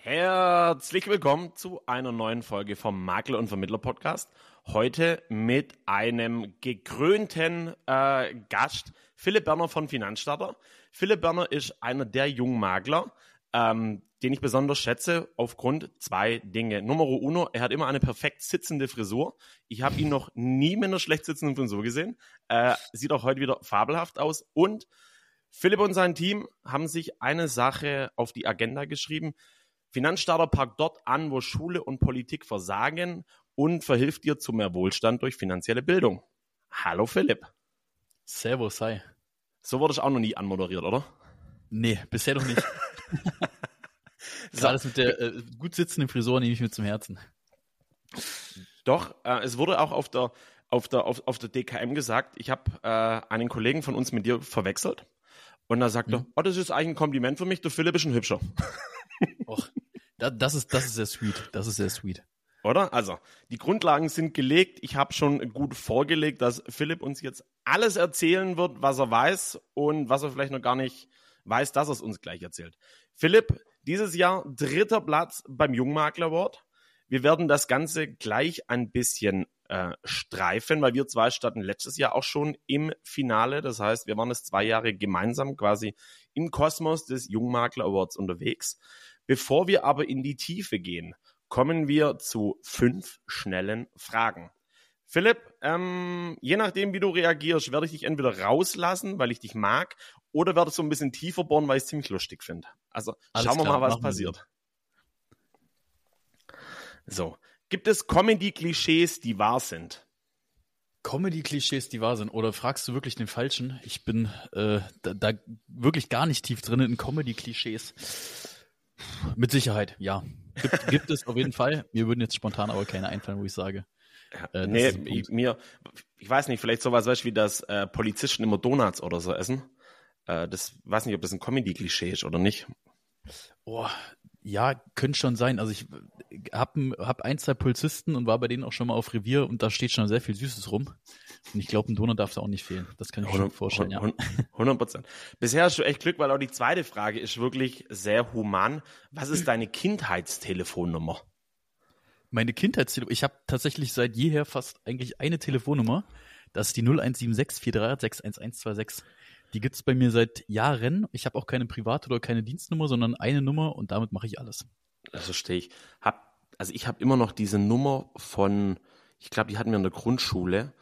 Herzlich willkommen zu einer neuen Folge vom Makler und Vermittler Podcast. Heute mit einem gekrönten Gast, Philipp Berner von Finanzstarter. Philipp Berner ist einer der jungen Makler, den ich besonders schätze aufgrund zwei Dinge. Nummer uno, er hat immer eine perfekt sitzende Frisur. Ich habe ihn noch nie mit einer schlecht sitzenden Frisur gesehen. Sieht auch heute wieder fabelhaft aus. Und Philipp und sein Team haben sich eine Sache auf die Agenda geschrieben. Finanzstarter packt dort an, wo Schule und Politik versagen und verhilft dir zu mehr Wohlstand durch finanzielle Bildung. Hallo Philipp. Servus, hi. So wurde ich auch noch nie anmoderiert, oder? Nee, bisher noch nicht. Gerade das mit der gut sitzenden Frisur nehme ich mir zum Herzen. Doch, es wurde auch auf der DKM gesagt, ich habe einen Kollegen von uns mit dir verwechselt und da sagte er, oh, das ist eigentlich ein Kompliment für mich, der Philipp ist ein Hübscher. Och, das ist sehr sweet. Das ist sehr sweet. Oder? Also, die Grundlagen sind gelegt. Ich habe schon gut vorgelegt, dass Philipp uns jetzt alles erzählen wird, was er weiß und was er vielleicht noch gar nicht weiß, dass er es uns gleich erzählt. Philipp, dieses Jahr 3. Platz beim Jungmakler Award. Wir werden das Ganze gleich ein bisschen streifen, weil wir zwei standen letztes Jahr auch schon im Finale. Das heißt, wir waren es 2 Jahre gemeinsam quasi im Kosmos des Jungmakler Awards unterwegs. Bevor wir aber in die Tiefe gehen, kommen wir zu 5 schnellen Fragen. Philipp, je nachdem, wie du reagierst, werde ich dich entweder rauslassen, weil ich dich mag, oder werde so ein bisschen tiefer bohren, weil ich es ziemlich lustig finde. Also schauen wir mal, was passiert. So, gibt es Comedy-Klischees, die wahr sind? Comedy-Klischees, die wahr sind. Oder fragst du wirklich den Falschen? Ich bin da wirklich gar nicht tief drin in Comedy-Klischees. Mit Sicherheit, ja. Gibt es auf jeden Fall. Mir würden jetzt spontan aber keine einfallen, wo ich sage. Ich weiß nicht, vielleicht sowas weißt, wie das Polizisten immer Donuts oder so essen. Das weiß nicht, ob das ein Comedy-Klischee ist oder nicht. Oh, ja, könnte schon sein. Also ich hab 1, 2 Polizisten und war bei denen auch schon mal auf Revier und da steht schon sehr viel Süßes rum. Und ich glaube, ein Donut darf da auch nicht fehlen. Das kann ich mir schon vorstellen, ja. 100%. Bisher hast du echt Glück, weil auch die zweite Frage ist wirklich sehr human. Was ist deine Kindheitstelefonnummer? Meine Kindheitstelefonnummer? Ich habe tatsächlich seit jeher fast eigentlich eine Telefonnummer. Das ist die 0176 438 61126. Die gibt's bei mir seit Jahren. Ich habe auch keine private oder keine Dienstnummer, sondern eine Nummer und damit mache ich alles. Das verstehe ich. Ich habe immer noch diese Nummer von, ich glaube, die hatten wir in der Grundschule,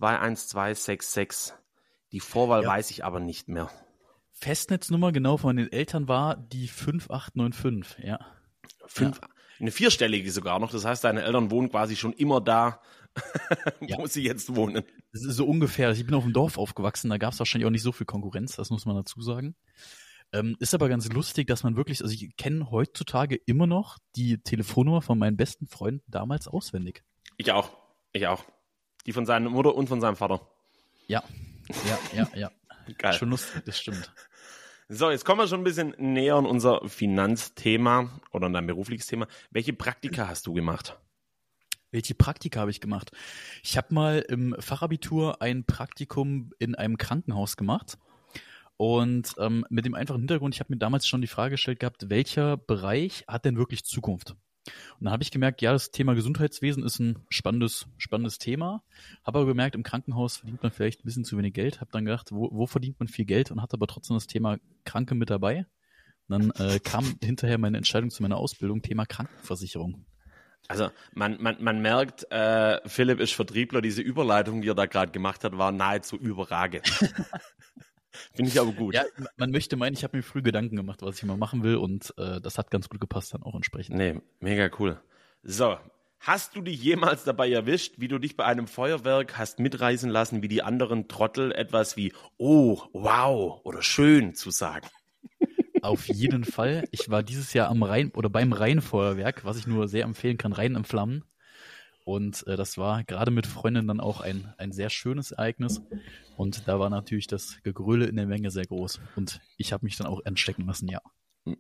21266. Die Vorwahl weiß ich aber nicht mehr. Festnetznummer genau von den Eltern war die 5895, ja. Eine 4-stellige sogar noch. Das heißt, deine Eltern wohnen quasi schon immer da, wo sie jetzt wohnen. Das ist so ungefähr. Ich bin auf dem Dorf aufgewachsen, da gab es wahrscheinlich auch nicht so viel Konkurrenz, das muss man dazu sagen. Ist aber ganz lustig, dass man wirklich, also ich kenne heutzutage immer noch die Telefonnummer von meinen besten Freunden damals auswendig. Ich auch. Die von seiner Mutter und von seinem Vater. Ja. Geil. Schon lustig, das stimmt. So, jetzt kommen wir schon ein bisschen näher an unser Finanzthema oder an dein berufliches Thema. Welche Praktika hast du gemacht? Welche Praktika habe ich gemacht? Ich habe mal im Fachabitur ein Praktikum in einem Krankenhaus gemacht und mit dem einfachen Hintergrund, ich habe mir damals schon die Frage gestellt gehabt, welcher Bereich hat denn wirklich Zukunft? Und dann habe ich gemerkt, ja, das Thema Gesundheitswesen ist ein spannendes Thema. Habe aber gemerkt, im Krankenhaus verdient man vielleicht ein bisschen zu wenig Geld. Habe dann gedacht, wo verdient man viel Geld und hatte aber trotzdem das Thema Kranke mit dabei. Und dann kam hinterher meine Entscheidung zu meiner Ausbildung, Thema Krankenversicherung. Also man merkt, Philipp ist Vertriebler. Diese Überleitung, die er da gerade gemacht hat, war nahezu überragend. Finde ich aber gut. Ja, man möchte meinen, ich habe mir früh Gedanken gemacht, was ich mal machen will und das hat ganz gut gepasst dann auch entsprechend. Nee, mega cool. So, hast du dich jemals dabei erwischt, wie du dich bei einem Feuerwerk hast mitreißen lassen, wie die anderen Trottel etwas wie oh, wow oder schön zu sagen? Auf jeden Fall. Ich war dieses Jahr am Rhein oder beim Rheinfeuerwerk, was ich nur sehr empfehlen kann, Rhein im Flammen. Und das war gerade mit Freundinnen dann auch ein sehr schönes Ereignis. Und da war natürlich das Gegröle in der Menge sehr groß. Und ich habe mich dann auch anstecken lassen, ja.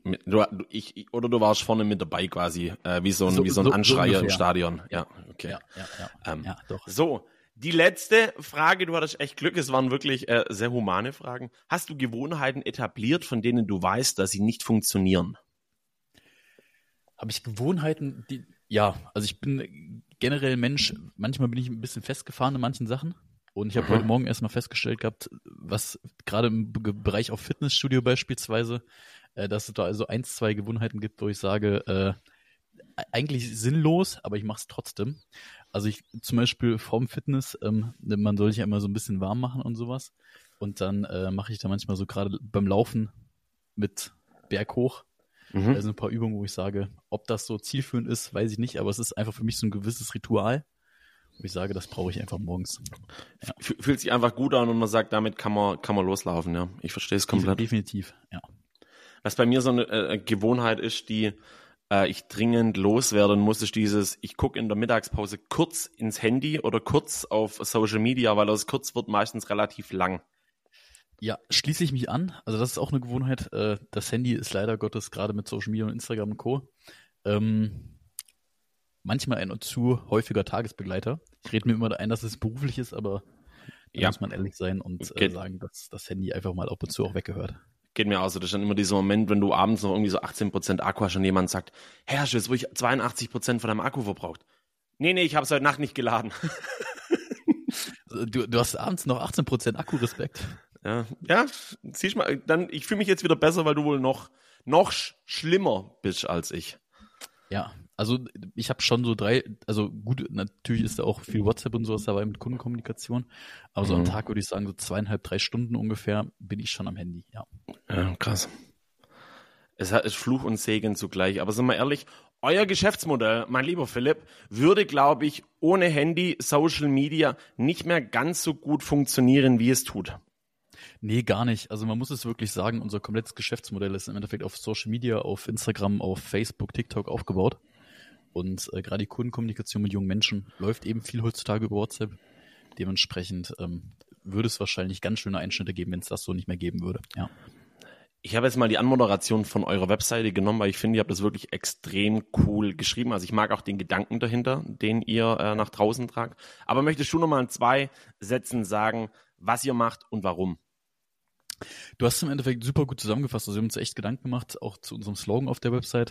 Du warst vorne mit dabei quasi, wie so ein Anschreier im Stadion. Ja, okay. Ja, doch. So, die letzte Frage, du hattest echt Glück, es waren wirklich sehr humane Fragen. Hast du Gewohnheiten etabliert, von denen du weißt, dass sie nicht funktionieren? Habe ich Gewohnheiten, ja, also ich bin generell Mensch, manchmal bin ich ein bisschen festgefahren in manchen Sachen. Und ich habe heute Morgen erstmal festgestellt gehabt, was gerade im Bereich auf Fitnessstudio beispielsweise, dass es da also 1, 2 Gewohnheiten gibt, wo ich sage, eigentlich sinnlos, aber ich mache es trotzdem. Also ich zum Beispiel vorm Fitness, man soll sich ja immer so ein bisschen warm machen und sowas. Und dann mache ich da manchmal so gerade beim Laufen mit Berg hoch. Also ein paar Übungen, wo ich sage, ob das so zielführend ist, weiß ich nicht, aber es ist einfach für mich so ein gewisses Ritual, wo ich sage, das brauche ich einfach morgens. Ja. Fühlt sich einfach gut an und man sagt, damit kann man loslaufen, ja. Ich verstehe es komplett. Definitiv, ja. Was bei mir so eine Gewohnheit ist, die ich dringend loswerden muss, ist dieses, ich gucke in der Mittagspause kurz ins Handy oder kurz auf Social Media, weil das kurz wird meistens relativ lang. Ja, schließe ich mich an. Also das ist auch eine Gewohnheit. Das Handy ist leider Gottes gerade mit Social Media und Instagram und Co. Manchmal ein zu häufiger Tagesbegleiter. Ich rede mir immer ein, dass es beruflich ist, aber da muss man ehrlich sein und sagen, dass das Handy einfach mal ab und zu auch weggehört. Geht mir auch so. Das ist dann immer dieser Moment, wenn du abends noch irgendwie so 18% Akku hast und jemand sagt, hey, hast du jetzt wirklich 82% von deinem Akku verbraucht? Nee, ich habe es heute Nacht nicht geladen. Du hast abends noch 18% Akku, Respekt. Ja, siehst mal, dann, ich fühle mich jetzt wieder besser, weil du wohl noch schlimmer bist als ich. Ja, also ich habe schon so also gut, natürlich ist da auch viel WhatsApp und sowas dabei mit Kundenkommunikation, aber so am Tag würde ich sagen, so 2,5, 3 Stunden ungefähr bin ich schon am Handy, ja. Ja, krass. Es ist Fluch und Segen zugleich, aber sind wir ehrlich, euer Geschäftsmodell, mein lieber Philipp, würde, glaube ich, ohne Handy, Social Media nicht mehr ganz so gut funktionieren, wie es tut. Nee, gar nicht. Also man muss es wirklich sagen, unser komplettes Geschäftsmodell ist im Endeffekt auf Social Media, auf Instagram, auf Facebook, TikTok aufgebaut. Und gerade die Kundenkommunikation mit jungen Menschen läuft eben viel heutzutage über WhatsApp. Dementsprechend würde es wahrscheinlich ganz schöne Einschnitte geben, wenn es das so nicht mehr geben würde. Ja. Ich habe jetzt mal die Anmoderation von eurer Webseite genommen, weil ich finde, ihr habt das wirklich extrem cool geschrieben. Also ich mag auch den Gedanken dahinter, den ihr nach draußen tragt. Aber möchtest du noch mal in 2 Sätzen sagen, was ihr macht und warum? Du hast im Endeffekt super gut zusammengefasst. Also wir haben uns echt Gedanken gemacht, auch zu unserem Slogan auf der Website.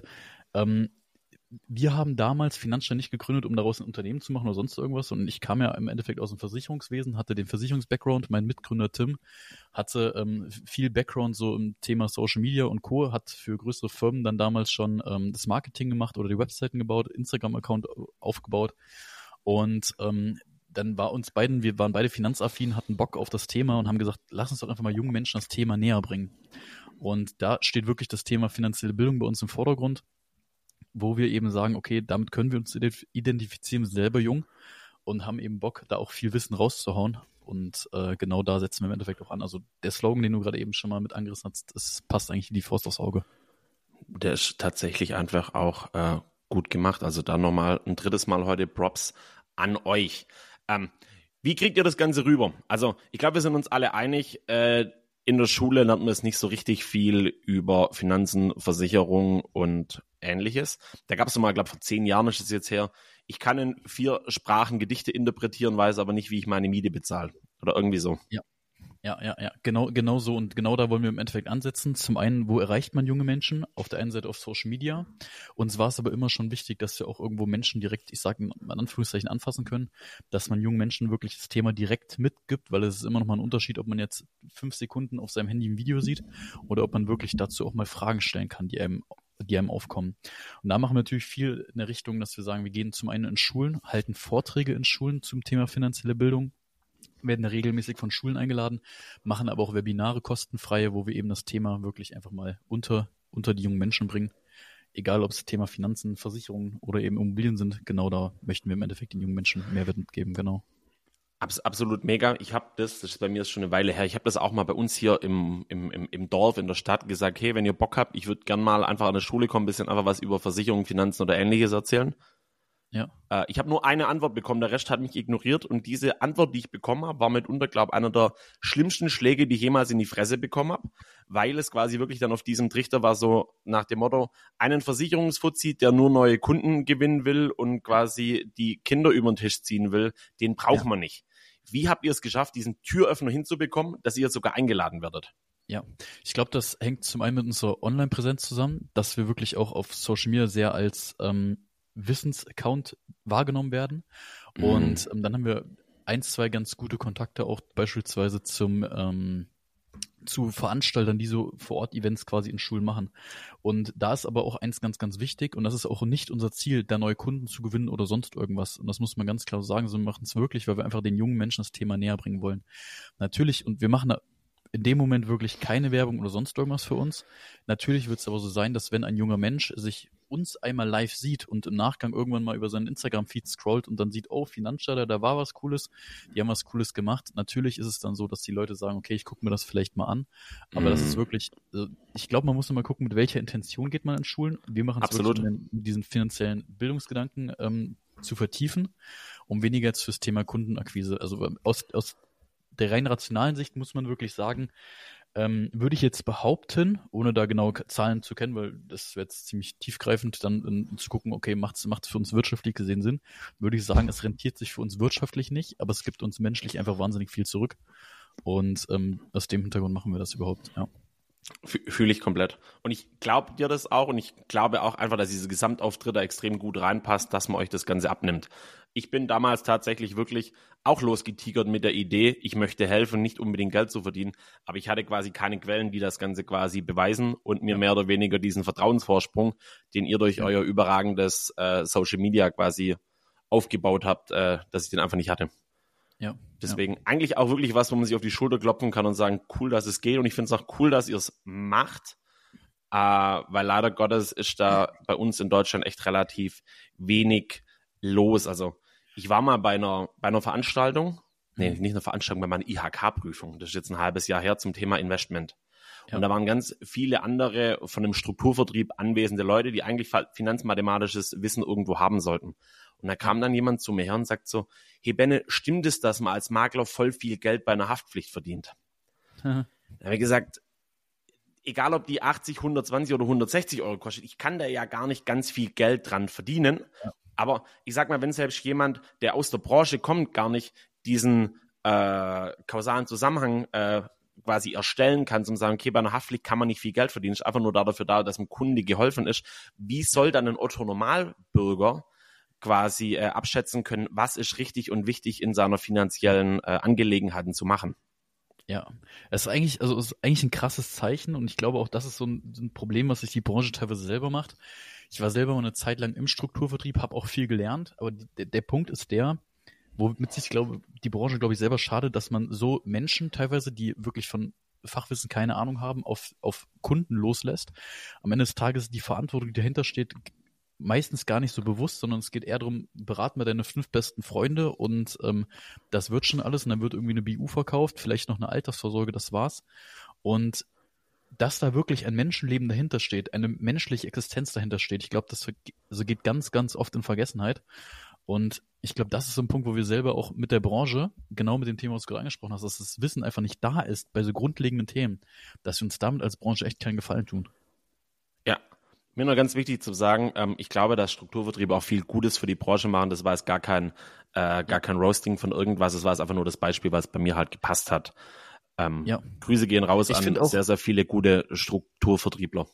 Wir haben damals Finanzstern nicht gegründet, um daraus ein Unternehmen zu machen oder sonst irgendwas. Und ich kam ja im Endeffekt aus dem Versicherungswesen, hatte den Versicherungs-Background. Mein Mitgründer Tim hatte viel Background so im Thema Social Media und Co. Hat für größere Firmen dann damals schon das Marketing gemacht oder die Webseiten gebaut, Instagram-Account aufgebaut. Und dann wir waren beide finanzaffin, hatten Bock auf das Thema und haben gesagt, lass uns doch einfach mal jungen Menschen das Thema näher bringen. Und da steht wirklich das Thema finanzielle Bildung bei uns im Vordergrund, wo wir eben sagen, okay, damit können wir uns identifizieren, wir sind selber jung und haben eben Bock, da auch viel Wissen rauszuhauen. Und genau da setzen wir im Endeffekt auch an. Also der Slogan, den du gerade eben schon mal mit angerissen hast, das passt eigentlich wie die Faust aufs Auge. Der ist tatsächlich einfach auch gut gemacht. Also da nochmal ein drittes Mal heute Props an euch. Wie kriegt ihr das Ganze rüber? Also ich glaube, wir sind uns alle einig, in der Schule lernt man es nicht so richtig viel über Finanzen, Versicherung und Ähnliches. Da gab es mal, glaube ich, vor 10 Jahren ist es jetzt her, ich kann in 4 Sprachen Gedichte interpretieren, weiß aber nicht, wie ich meine Miete bezahle. Oder irgendwie so. Ja. Genau so und genau da wollen wir im Endeffekt ansetzen. Zum einen, wo erreicht man junge Menschen? Auf der einen Seite auf Social Media. Uns war es aber immer schon wichtig, dass wir auch irgendwo Menschen direkt, ich sage in Anführungszeichen, anfassen können, dass man jungen Menschen wirklich das Thema direkt mitgibt, weil es ist immer noch mal ein Unterschied, ob man jetzt 5 Sekunden auf seinem Handy ein Video sieht oder ob man wirklich dazu auch mal Fragen stellen kann, die einem aufkommen. Und da machen wir natürlich viel in der Richtung, dass wir sagen, wir gehen zum einen in Schulen, halten Vorträge in Schulen zum Thema finanzielle Bildung, werden da regelmäßig von Schulen eingeladen, machen aber auch Webinare kostenfreie, wo wir eben das Thema wirklich einfach mal unter die jungen Menschen bringen. Egal, ob es Thema Finanzen, Versicherungen oder eben Immobilien sind, genau da möchten wir im Endeffekt den jungen Menschen Mehrwert mitgeben, genau. Absolut mega. Ich habe das ist bei mir schon eine Weile her, ich habe das auch mal bei uns hier im Dorf, in der Stadt gesagt, hey, wenn ihr Bock habt, ich würde gern mal einfach an der Schule kommen, ein bisschen einfach was über Versicherungen, Finanzen oder Ähnliches erzählen. Ja. Ich habe nur eine Antwort bekommen, der Rest hat mich ignoriert und diese Antwort, die ich bekommen habe, war mitunter, glaube ich, einer der schlimmsten Schläge, die ich jemals in die Fresse bekommen habe, weil es quasi wirklich dann auf diesem Trichter war, so nach dem Motto, einen Versicherungsfuzzi, der nur neue Kunden gewinnen will und quasi die Kinder über den Tisch ziehen will, den braucht man nicht. Wie habt ihr es geschafft, diesen Türöffner hinzubekommen, dass ihr sogar eingeladen werdet? Ja, ich glaube, das hängt zum einen mit unserer Online-Präsenz zusammen, dass wir wirklich auch auf Social Media sehr als Wissensaccount wahrgenommen werden. Und dann haben wir ein, zwei ganz gute Kontakte auch beispielsweise zu Veranstaltern, die so vor Ort Events quasi in Schulen machen. Und da ist aber auch eins ganz, ganz wichtig, und das ist auch nicht unser Ziel, da neue Kunden zu gewinnen oder sonst irgendwas. Und das muss man ganz klar sagen, so wir machen es wirklich, weil wir einfach den jungen Menschen das Thema näher bringen wollen. Natürlich, und wir machen da in dem Moment wirklich keine Werbung oder sonst irgendwas für uns. Natürlich wird es aber so sein, dass wenn ein junger Mensch sich uns einmal live sieht und im Nachgang irgendwann mal über seinen Instagram-Feed scrollt und dann sieht, oh, Finanzstarter, da war was Cooles, die haben was Cooles gemacht. Natürlich ist es dann so, dass die Leute sagen, okay, ich gucke mir das vielleicht mal an. Aber das ist wirklich, ich glaube, man muss immer gucken, mit welcher Intention geht man in Schulen. Wir machen es wirklich, um diesen finanziellen Bildungsgedanken zu vertiefen, um weniger jetzt fürs Thema Kundenakquise. Also aus der rein rationalen Sicht muss man wirklich sagen, würde ich jetzt behaupten, ohne da genaue Zahlen zu kennen, weil das wäre jetzt ziemlich tiefgreifend, dann zu gucken, okay, macht's für uns wirtschaftlich gesehen Sinn, würde ich sagen, es rentiert sich für uns wirtschaftlich nicht, aber es gibt uns menschlich einfach wahnsinnig viel zurück. Und aus dem Hintergrund machen wir das überhaupt, ja. Fühle ich komplett. Und ich glaube dir das auch, und ich glaube auch einfach, dass diese Gesamtauftritt da extrem gut reinpasst, dass man euch das Ganze abnimmt. Ich bin damals tatsächlich wirklich auch losgetigert mit der Idee, ich möchte helfen, nicht unbedingt Geld zu verdienen, aber ich hatte quasi keine Quellen, die das Ganze quasi beweisen und mir mehr oder weniger diesen Vertrauensvorsprung, den ihr durch euer überragendes Social Media quasi aufgebaut habt, dass ich den einfach nicht hatte. Ja. Deswegen eigentlich auch wirklich was, wo man sich auf die Schulter klopfen kann und sagen, cool, dass es geht. Und ich finde es auch cool, dass ihr es macht, weil leider Gottes ist da bei uns in Deutschland echt relativ wenig los. Also ich war mal bei einer Veranstaltung, nicht eine Veranstaltung, bei meiner IHK-Prüfung. Das ist jetzt ein halbes Jahr her zum Thema Investment. Ja. Und da waren ganz viele andere von dem Strukturvertrieb anwesende Leute, die eigentlich finanzmathematisches Wissen irgendwo haben sollten. Und da kam dann jemand zu mir her und sagt so, hey Benne, stimmt es, dass man als Makler voll viel Geld bei einer Haftpflicht verdient? Da habe ich gesagt, egal ob die 80, 120 oder 160 Euro kostet, ich kann da ja gar nicht ganz viel Geld dran verdienen. Ja. Aber ich sag mal, wenn selbst jemand, der aus der Branche kommt, gar nicht diesen kausalen Zusammenhang quasi erstellen kann, zum sagen, okay, bei einer Haftpflicht kann man nicht viel Geld verdienen, ist einfach nur dafür da, dass dem Kunde geholfen ist. Wie soll dann ein Otto-Normalbürger quasi abschätzen können, was ist richtig und wichtig in seiner finanziellen Angelegenheiten zu machen? Ja, es ist eigentlich ein krasses Zeichen, und ich glaube auch, das ist so ein Problem, was sich die Branche teilweise selber macht. Ich war selber mal eine Zeit lang im Strukturvertrieb, habe auch viel gelernt, aber der Punkt ist der, womit sich, die Branche, glaube ich, selber schadet, dass man so Menschen teilweise, die wirklich von Fachwissen keine Ahnung haben, auf Kunden loslässt. Am Ende des Tages die Verantwortung, die dahinter steht, meistens gar nicht so bewusst, sondern es geht eher darum, berat mal deine 5 besten Freunde und das wird schon alles, und dann wird irgendwie eine BU verkauft, vielleicht noch eine Altersvorsorge, das war's. Und dass da wirklich ein Menschenleben dahinter steht, eine menschliche Existenz dahinter steht, ich glaube, das geht ganz, ganz oft in Vergessenheit. Und ich glaube, das ist so ein Punkt, wo wir selber auch mit der Branche, genau mit dem Thema, was du gerade angesprochen hast, dass das Wissen einfach nicht da ist bei so grundlegenden Themen, dass wir uns damit als Branche echt keinen Gefallen tun. Ja. Mir noch ganz wichtig zu sagen, ich glaube, dass Strukturvertriebe auch viel Gutes für die Branche machen. Das war jetzt gar kein Roasting von irgendwas. Das war jetzt einfach nur das Beispiel, was bei mir halt gepasst hat. Grüße gehen raus an sehr, sehr viele gute Strukturvertriebler.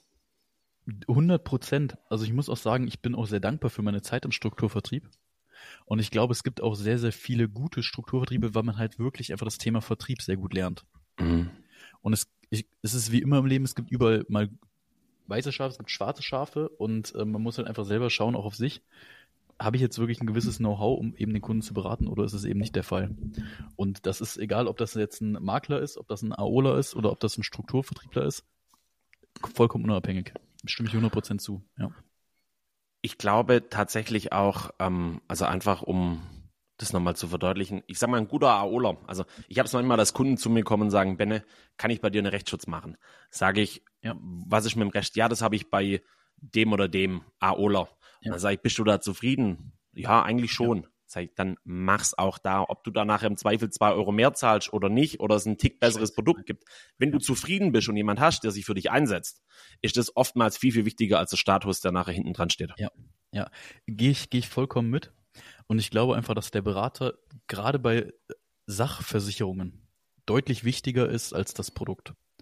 100%. Also ich muss auch sagen, ich bin auch sehr dankbar für meine Zeit im Strukturvertrieb. Und ich glaube, es gibt auch sehr, sehr viele gute Strukturvertriebe, weil man halt wirklich einfach das Thema Vertrieb sehr gut lernt. Mhm. Und es ist wie immer im Leben, es gibt überall mal weiße Schafe, es gibt schwarze Schafe, und man muss halt einfach selber schauen, auch auf sich. Habe ich jetzt wirklich ein gewisses Know-how, um eben den Kunden zu beraten, oder ist es eben nicht der Fall? Und das ist egal, ob das jetzt ein Makler ist, ob das ein AOler ist oder ob das ein Strukturvertriebler ist, vollkommen unabhängig. Stimme ich 100% zu, ja. Ich glaube tatsächlich auch, also einfach um das nochmal zu verdeutlichen, ich sage mal, ein guter AOler, also ich habe es manchmal, dass Kunden zu mir kommen und sagen, Benne, kann ich bei dir einen Rechtsschutz machen? Sage ich, ja, was ist mit dem Recht? Ja, das habe ich bei dem oder dem AOler. Ja. Dann sage ich, bist du da zufrieden? Ja, eigentlich schon. Ja. Sag ich, dann mach's auch da, ob du da nachher im Zweifel 2 Euro mehr zahlst oder nicht, oder es ein Tick besseres Produkt gibt. Wenn du zufrieden bist und jemand hast, der sich für dich einsetzt, ist das oftmals viel, viel wichtiger als der Status, der nachher hinten dran steht. Ja. Gehe ich vollkommen mit. Und ich glaube einfach, dass der Berater gerade bei Sachversicherungen deutlich wichtiger ist als das Produkt.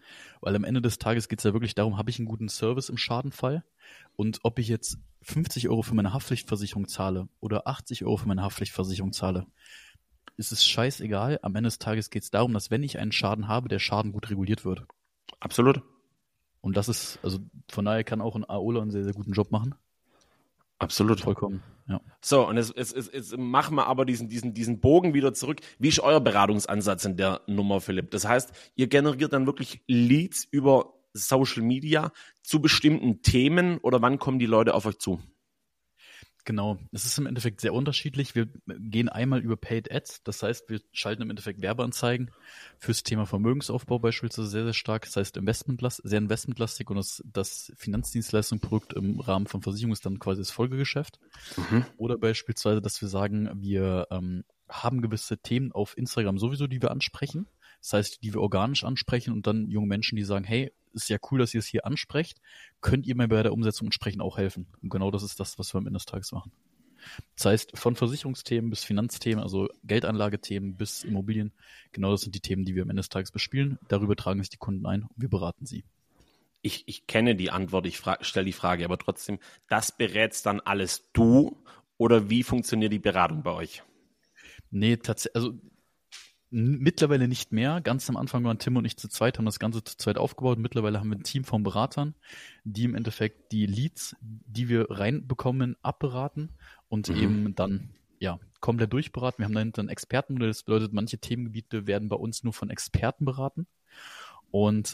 Weil am Ende des Tages geht es ja wirklich darum, habe ich einen guten Service im Schadenfall und ob ich jetzt 50 Euro für meine Haftpflichtversicherung zahle oder 80 Euro für meine Haftpflichtversicherung zahle, ist es scheißegal. Am Ende des Tages geht es darum, dass wenn ich einen Schaden habe, der Schaden gut reguliert wird. Absolut. Und das ist, also von daher kann auch ein AOler einen sehr, sehr guten Job machen. Absolut. Vollkommen, ja. So, und jetzt machen wir aber diesen Bogen wieder zurück. Wie ist euer Beratungsansatz in der Nummer, Philipp? Das heißt, ihr generiert dann wirklich Leads über Social Media zu bestimmten Themen oder wann kommen die Leute auf euch zu? Genau, es ist im Endeffekt sehr unterschiedlich. Wir gehen einmal über Paid Ads, das heißt, wir schalten im Endeffekt Werbeanzeigen fürs Thema Vermögensaufbau beispielsweise sehr, sehr stark. Das heißt, sehr investmentlastig und das Finanzdienstleistungsprodukt im Rahmen von Versicherung ist dann quasi das Folgegeschäft. Oder beispielsweise, dass wir sagen, wir haben gewisse Themen auf Instagram sowieso, die wir ansprechen. Das heißt, die wir organisch ansprechen und dann junge Menschen, die sagen, hey, ist ja cool, dass ihr es hier ansprecht, könnt ihr mir bei der Umsetzung entsprechend auch helfen. Und genau das ist das, was wir am Ende des Tages machen. Das heißt, von Versicherungsthemen bis Finanzthemen, also Geldanlagethemen bis Immobilien, genau das sind die Themen, die wir am Ende des Tages bespielen. Darüber tragen sich die Kunden ein und wir beraten sie. Ich kenne die Antwort, ich stelle die Frage, aber trotzdem, das berätst dann alles du oder wie funktioniert die Beratung bei euch? Nee, tatsächlich, also mittlerweile nicht mehr. Ganz am Anfang waren Tim und ich zu zweit, haben das Ganze zu zweit aufgebaut. Mittlerweile haben wir ein Team von Beratern, die im Endeffekt die Leads, die wir reinbekommen, abberaten und eben dann komplett durchberaten. Wir haben dahinter ein Expertenmodell, das bedeutet, manche Themengebiete werden bei uns nur von Experten beraten und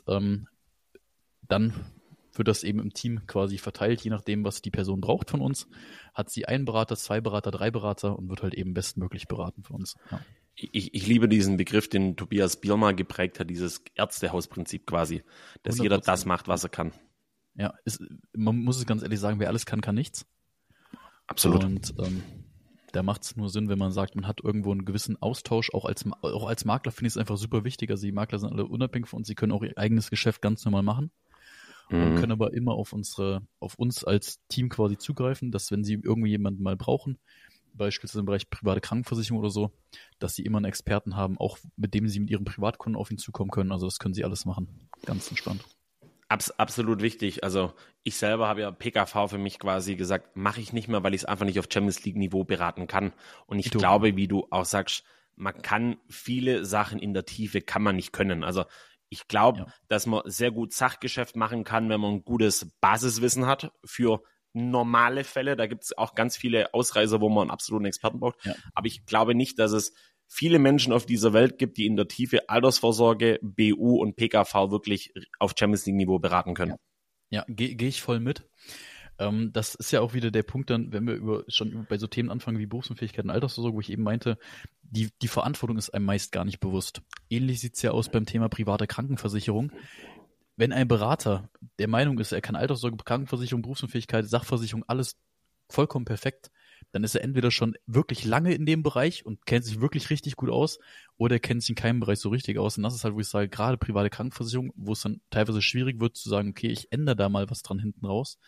dann wird das eben im Team quasi verteilt, je nachdem, was die Person braucht von uns. Hat sie einen Berater, 2 Berater, 3 Berater und wird halt eben bestmöglich beraten von uns. Ja. Ich liebe diesen Begriff, den Tobias Biermer geprägt hat, dieses Ärztehausprinzip quasi, dass 100%. Jeder das macht, was er kann. Ja, man muss es ganz ehrlich sagen, wer alles kann, kann nichts. Absolut. Und da macht es nur Sinn, wenn man sagt, man hat irgendwo einen gewissen Austausch. Auch als Makler finde ich es einfach super wichtig. Also die Makler sind alle unabhängig von uns, sie können auch ihr eigenes Geschäft ganz normal machen. Und können aber immer auf uns als Team quasi zugreifen, dass wenn sie irgendwie jemanden mal brauchen, beispielsweise im Bereich private Krankenversicherung oder so, dass sie immer einen Experten haben, auch mit dem sie mit ihren Privatkunden auf ihn zukommen können. Also das können sie alles machen. Ganz entspannt. Absolut wichtig. Also ich selber habe ja PKV für mich quasi gesagt, mache ich nicht mehr, weil ich es einfach nicht auf Champions League Niveau beraten kann. Und ich glaube, wie du auch sagst, man kann viele Sachen in der Tiefe kann man nicht können. Also ich glaube, dass man sehr gut Sachgeschäft machen kann, wenn man ein gutes Basiswissen hat für normale Fälle. Da gibt es auch ganz viele Ausreißer, wo man einen absoluten Experten braucht. Ja. Aber ich glaube nicht, dass es viele Menschen auf dieser Welt gibt, die in der Tiefe Altersvorsorge, BU und PKV wirklich auf Champions League Niveau beraten können. Ja, gehe ich voll mit. Das ist ja auch wieder der Punkt dann, wenn wir schon bei so Themen anfangen wie Berufsunfähigkeit und Altersvorsorge, wo ich eben meinte, die Verantwortung ist einem meist gar nicht bewusst. Ähnlich sieht es ja aus beim Thema private Krankenversicherung. Wenn ein Berater der Meinung ist, er kann Altersvorsorge, Krankenversicherung, Berufsunfähigkeit, Sachversicherung, alles vollkommen perfekt, dann ist er entweder schon wirklich lange in dem Bereich und kennt sich wirklich richtig gut aus oder er kennt sich in keinem Bereich so richtig aus. Und das ist halt, wo ich sage, gerade private Krankenversicherung, wo es dann teilweise schwierig wird zu sagen, okay, ich ändere da mal was dran hinten raus,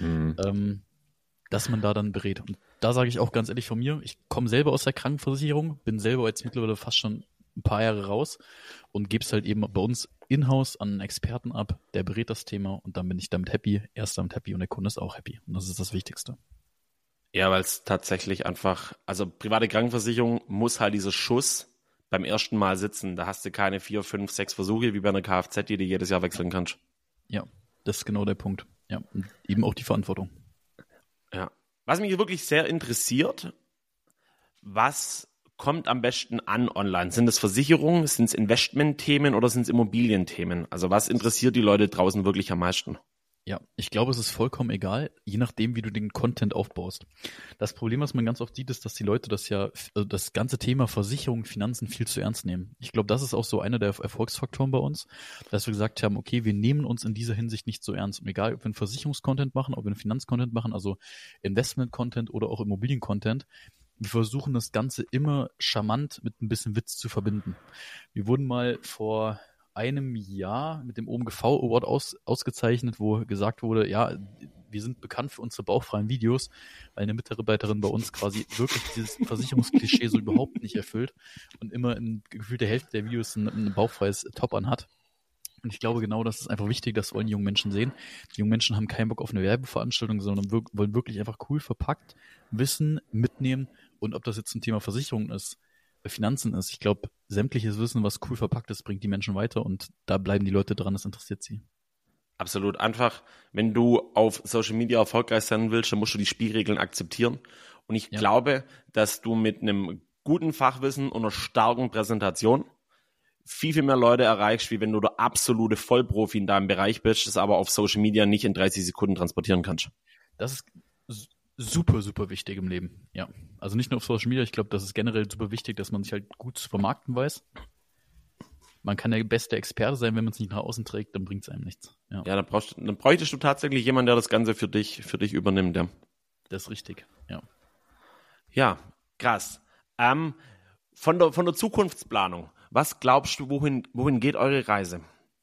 dass man da dann berät. Und da sage ich auch ganz ehrlich von mir, ich komme selber aus der Krankenversicherung, bin selber jetzt mittlerweile fast schon ein paar Jahre raus und gebe es halt eben bei uns in-house an einen Experten ab, der berät das Thema und dann bin ich damit happy, er ist damit happy und der Kunde ist auch happy. Und das ist das Wichtigste. Ja, weil es tatsächlich einfach, also private Krankenversicherung muss halt dieser Schuss beim ersten Mal sitzen. Da hast du keine 4, 5, 6 Versuche wie bei einer Kfz, die du jedes Jahr wechseln kannst. Ja, das ist genau der Punkt. Ja, und eben auch die Verantwortung. Ja. Was mich wirklich sehr interessiert, was kommt am besten an online? Sind es Versicherungen, sind es Investmentthemen oder sind es Immobilienthemen? Also was interessiert die Leute draußen wirklich am meisten? Ja, ich glaube, es ist vollkommen egal, je nachdem, wie du den Content aufbaust. Das Problem, was man ganz oft sieht, ist, dass die Leute das ganze Thema Versicherung, Finanzen viel zu ernst nehmen. Ich glaube, das ist auch so einer der Erfolgsfaktoren bei uns, dass wir gesagt haben, okay, wir nehmen uns in dieser Hinsicht nicht so ernst. Und egal, ob wir einen Versicherungscontent machen, ob wir einen Finanzcontent machen, also Investment-Content oder auch Immobilien-Content, wir versuchen das Ganze immer charmant mit ein bisschen Witz zu verbinden. Wir wurden mal vor einem Jahr mit dem OMGV Award ausgezeichnet, wo gesagt wurde, ja, wir sind bekannt für unsere bauchfreien Videos, weil eine Mitarbeiterin bei uns quasi wirklich dieses Versicherungsklischee so überhaupt nicht erfüllt und immer in gefühlt der Hälfte der Videos ein bauchfreies Top anhat. Und ich glaube genau, das ist einfach wichtig, das wollen die jungen Menschen sehen. Die jungen Menschen haben keinen Bock auf eine Werbeveranstaltung, sondern wollen wirklich einfach cool verpackt Wissen mitnehmen. Und ob das jetzt ein Thema Versicherung ist, Finanzen ist, ich glaube, sämtliches Wissen, was cool verpackt ist, bringt die Menschen weiter und da bleiben die Leute dran, das interessiert sie. Absolut. Einfach, wenn du auf Social Media erfolgreich sein willst, dann musst du die Spielregeln akzeptieren. Und ich glaube, dass du mit einem guten Fachwissen und einer starken Präsentation viel, viel mehr Leute erreichst, wie wenn du der absolute Vollprofi in deinem Bereich bist, das aber auf Social Media nicht in 30 Sekunden transportieren kannst. Das ist super, super wichtig im Leben. Ja. Also nicht nur auf Social Media, ich glaube, das ist generell super wichtig, dass man sich halt gut zu vermarkten weiß. Man kann der beste Experte sein, wenn man es nicht nach außen trägt, dann bringt es einem nichts. Ja, dann bräuchtest du tatsächlich jemanden, der das Ganze für dich übernimmt. Ja. das ist richtig, ja. Ja, krass. Von der Zukunftsplanung, was glaubst du, wohin geht eure Reise?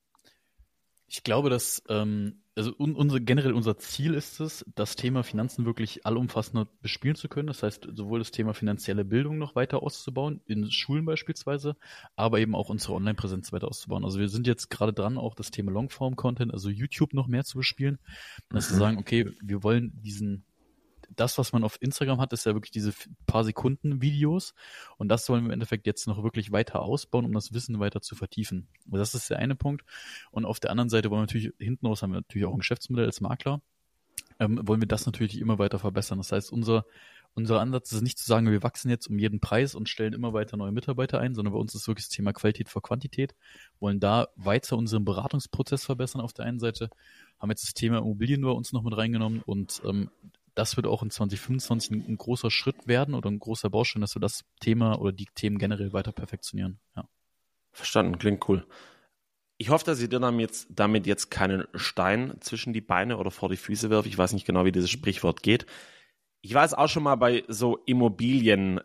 Ich glaube, dass also generell unser Ziel ist es, das Thema Finanzen wirklich allumfassender bespielen zu können. Das heißt, sowohl das Thema finanzielle Bildung noch weiter auszubauen, in Schulen beispielsweise, aber eben auch unsere Online-Präsenz weiter auszubauen. Also wir sind jetzt gerade dran, auch das Thema Longform-Content, also YouTube noch mehr zu bespielen. Dass wir sagen, okay, wir wollen das, was man auf Instagram hat, ist ja wirklich diese paar Sekunden Videos und das wollen wir im Endeffekt jetzt noch wirklich weiter ausbauen, um das Wissen weiter zu vertiefen. Und das ist der eine Punkt. Und auf der anderen Seite wollen wir natürlich, hinten raus haben wir natürlich auch ein Geschäftsmodell als Makler, wollen wir das natürlich immer weiter verbessern. Das heißt, unser Ansatz ist nicht zu sagen, wir wachsen jetzt um jeden Preis und stellen immer weiter neue Mitarbeiter ein, sondern bei uns ist wirklich das Thema Qualität vor Quantität, wollen da weiter unseren Beratungsprozess verbessern auf der einen Seite, haben jetzt das Thema Immobilien bei uns noch mit reingenommen und das wird auch in 2025 ein großer Schritt werden oder ein großer Baustein, dass wir das Thema oder die Themen generell weiter perfektionieren. Ja. Verstanden, klingt cool. Ich hoffe, dass ich dir damit jetzt keinen Stein zwischen die Beine oder vor die Füße wirf. Ich weiß nicht genau, wie dieses Sprichwort geht. Ich war jetzt auch schon mal bei so Immobilien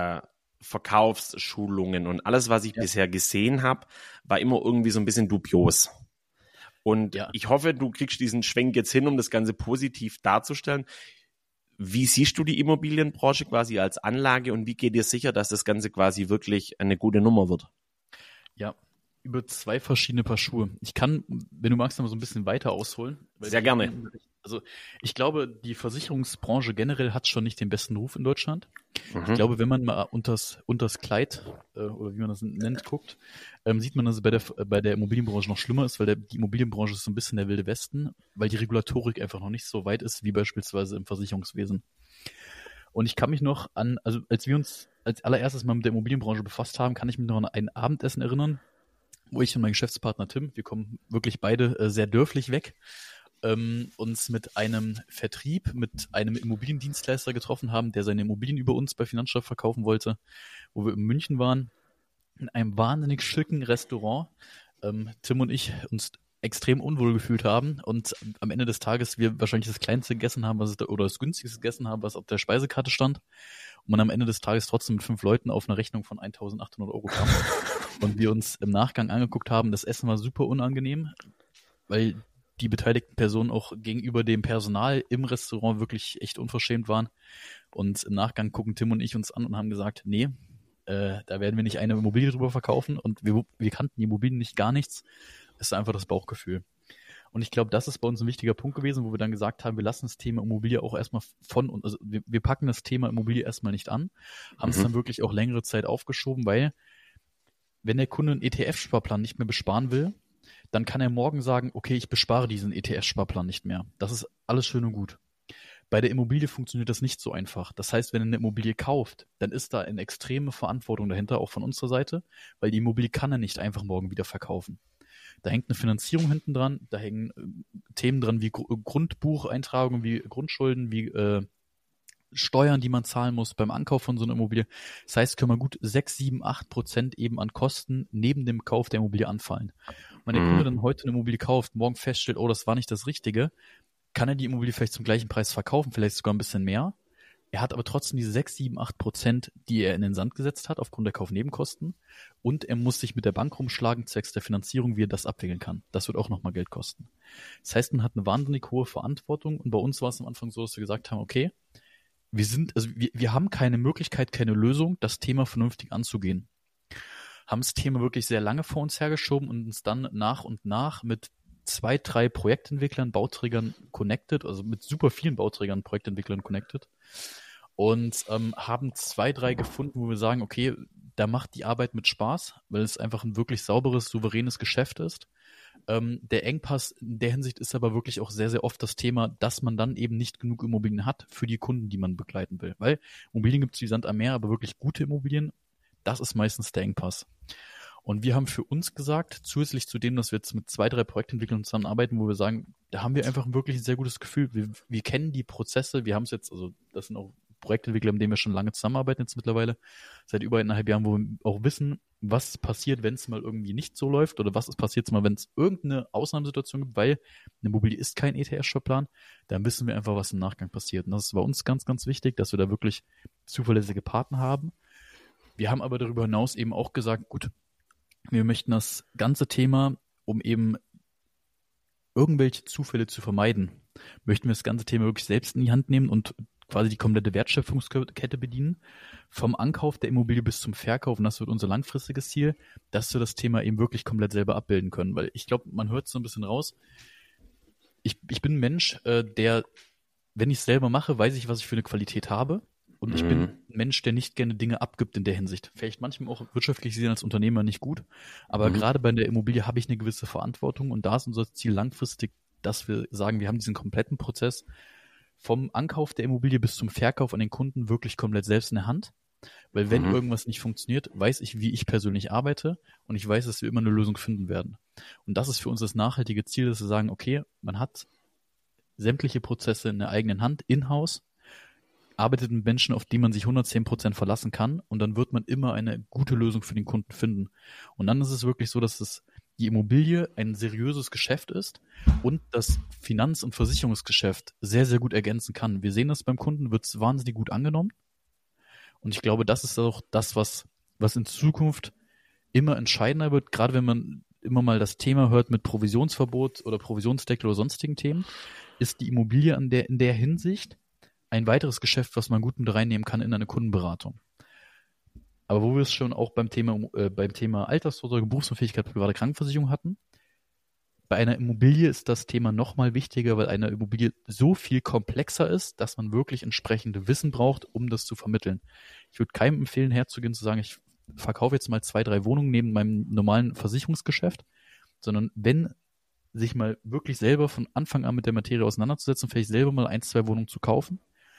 Verkaufsschulungen und alles, was ich bisher gesehen habe, war immer irgendwie so ein bisschen dubios. Und ich hoffe, du kriegst diesen Schwenk jetzt hin, um das Ganze positiv darzustellen. Wie siehst du die Immobilienbranche quasi als Anlage und wie geht dir sicher, dass das Ganze quasi wirklich eine gute Nummer wird? Ja, über 2 verschiedene Paar Schuhe. Ich kann, wenn du magst, noch mal so ein bisschen weiter ausholen. Sehr gerne. Also ich glaube, die Versicherungsbranche generell hat schon nicht den besten Ruf in Deutschland. Ich glaube, wenn man mal unters Kleid oder wie man das nennt, guckt, sieht man, dass es bei der Immobilienbranche noch schlimmer ist, weil die Immobilienbranche ist so ein bisschen der wilde Westen, weil die Regulatorik einfach noch nicht so weit ist, wie beispielsweise im Versicherungswesen. Und ich kann mich noch also als wir uns als allererstes mal mit der Immobilienbranche befasst haben, kann ich mich noch an ein Abendessen erinnern, wo ich und mein Geschäftspartner Tim, wir kommen wirklich beide sehr dörflich weg, uns mit einem Vertrieb, mit einem Immobiliendienstleister getroffen haben, der seine Immobilien über uns bei Finanzstadt verkaufen wollte, wo wir in München waren, in einem wahnsinnig schicken Restaurant. Tim und ich uns extrem unwohl gefühlt haben und am Ende des Tages wir wahrscheinlich das Kleinste gegessen haben, oder das Günstigste gegessen haben, was auf der Speisekarte stand. Und man am Ende des Tages trotzdem mit 5 Leuten auf eine Rechnung von 1.800 Euro kam. Und wir uns im Nachgang angeguckt haben, das Essen war super unangenehm, weil die beteiligten Personen auch gegenüber dem Personal im Restaurant wirklich echt unverschämt waren. Und im Nachgang gucken Tim und ich uns an und haben gesagt, nee, da werden wir nicht eine Immobilie drüber verkaufen und wir kannten die Immobilien nicht, gar nichts. Es ist einfach das Bauchgefühl. Und ich glaube, das ist bei uns ein wichtiger Punkt gewesen, wo wir dann gesagt haben, wir lassen das Thema Immobilie auch erstmal also wir packen das Thema Immobilie erstmal nicht an, haben es dann wirklich auch längere Zeit aufgeschoben, weil wenn der Kunde einen ETF-Sparplan nicht mehr besparen will, dann kann er morgen sagen, okay, ich bespare diesen ETF-Sparplan nicht mehr. Das ist alles schön und gut. Bei der Immobilie funktioniert das nicht so einfach. Das heißt, wenn er eine Immobilie kauft, dann ist da eine extreme Verantwortung dahinter, auch von unserer Seite, weil die Immobilie kann er nicht einfach morgen wieder verkaufen. Da hängt eine Finanzierung hinten dran, da hängen Themen dran wie Grundbucheintragungen, wie Grundschulden, wie Steuern, die man zahlen muss beim Ankauf von so einer Immobilie. Das heißt, können wir gut 6, 7, 8% eben an Kosten neben dem Kauf der Immobilie anfallen. Und wenn der Kunde dann heute eine Immobilie kauft, morgen feststellt, oh, das war nicht das Richtige, kann er die Immobilie vielleicht zum gleichen Preis verkaufen, vielleicht sogar ein bisschen mehr. Er hat aber trotzdem diese 6, 7, 8%, die er in den Sand gesetzt hat, aufgrund der Kaufnebenkosten. Und er muss sich mit der Bank rumschlagen, zwecks der Finanzierung, wie er das abwickeln kann. Das wird auch nochmal Geld kosten. Das heißt, man hat eine wahnsinnig hohe Verantwortung. Und bei uns war es am Anfang so, dass wir gesagt haben, okay, wir haben keine Möglichkeit, keine Lösung, das Thema vernünftig anzugehen. haben das Thema wirklich sehr lange vor uns hergeschoben und uns dann nach und nach mit 2, 3 Projektentwicklern, Bauträgern connected, also mit super vielen Bauträgern, Projektentwicklern connected und haben 2, 3 gefunden, wo wir sagen, okay, da macht die Arbeit mit Spaß, weil es einfach ein wirklich sauberes, souveränes Geschäft ist. Der Engpass in der Hinsicht ist aber wirklich auch sehr, sehr oft das Thema, dass man dann eben nicht genug Immobilien hat für die Kunden, die man begleiten will. Weil Immobilien gibt es wie Sand am Meer, aber wirklich gute Immobilien, das ist meistens der Engpass. Und wir haben für uns gesagt, zusätzlich zu dem, dass wir jetzt mit 2, 3 Projektentwicklern zusammenarbeiten, wo wir sagen, da haben wir einfach wirklich ein sehr gutes Gefühl. Wir kennen die Prozesse, wir haben es jetzt, also das sind auch Projektentwickler, mit denen wir schon lange zusammenarbeiten jetzt mittlerweile, seit über 1,5 Jahren, wo wir auch wissen, was passiert, wenn es mal irgendwie nicht so läuft oder was passiert mal, wenn es irgendeine Ausnahmesituation gibt, weil eine Immobilie ist kein ETF-Shop-Plan, dann wissen wir einfach, was im Nachgang passiert. Und das ist bei uns ganz, ganz wichtig, dass wir da wirklich zuverlässige Partner haben. Wir haben aber darüber hinaus eben auch gesagt, gut, wir möchten das ganze Thema, um eben irgendwelche Zufälle zu vermeiden, möchten wir das ganze Thema wirklich selbst in die Hand nehmen und quasi die komplette Wertschöpfungskette bedienen, vom Ankauf der Immobilie bis zum Verkauf, und das wird unser langfristiges Ziel, dass wir das Thema eben wirklich komplett selber abbilden können, weil ich glaube, man hört so ein bisschen raus, ich bin ein Mensch, der, wenn ich es selber mache, weiß ich, was ich für eine Qualität habe, und ich bin ein Mensch, der nicht gerne Dinge abgibt in der Hinsicht. Vielleicht manchmal auch wirtschaftlich gesehen als Unternehmer nicht gut, aber gerade bei der Immobilie habe ich eine gewisse Verantwortung, und da ist unser Ziel langfristig, dass wir sagen, wir haben diesen kompletten Prozess vom Ankauf der Immobilie bis zum Verkauf an den Kunden wirklich komplett selbst in der Hand. Weil wenn irgendwas nicht funktioniert, weiß ich, wie ich persönlich arbeite, und ich weiß, dass wir immer eine Lösung finden werden. Und das ist für uns das nachhaltige Ziel, dass wir sagen, okay, man hat sämtliche Prozesse in der eigenen Hand, in-house, arbeitet mit Menschen, auf die man sich 110% verlassen kann, und dann wird man immer eine gute Lösung für den Kunden finden. Und dann ist es wirklich so, dass die Immobilie ein seriöses Geschäft ist und das Finanz- und Versicherungsgeschäft sehr, sehr gut ergänzen kann. Wir sehen das beim Kunden, wird es wahnsinnig gut angenommen. Und ich glaube, das ist auch das, was in Zukunft immer entscheidender wird, gerade wenn man immer mal das Thema hört mit Provisionsverbot oder Provisionsdeckel oder sonstigen Themen, ist die Immobilie in der Hinsicht ein weiteres Geschäft, was man gut mit reinnehmen kann in eine Kundenberatung. Aber wo wir es schon auch beim Thema Altersvorsorge, Berufsunfähigkeit, private Krankenversicherung hatten, bei einer Immobilie ist das Thema nochmal wichtiger, weil eine Immobilie so viel komplexer ist, dass man wirklich entsprechende Wissen braucht, um das zu vermitteln. Ich würde keinem empfehlen, herzugehen, zu sagen, ich verkaufe jetzt mal 2, 3 Wohnungen neben meinem normalen Versicherungsgeschäft, sondern wenn sich mal wirklich selber von Anfang an mit der Materie auseinanderzusetzen, vielleicht selber mal 1, 2 Wohnungen zu kaufen,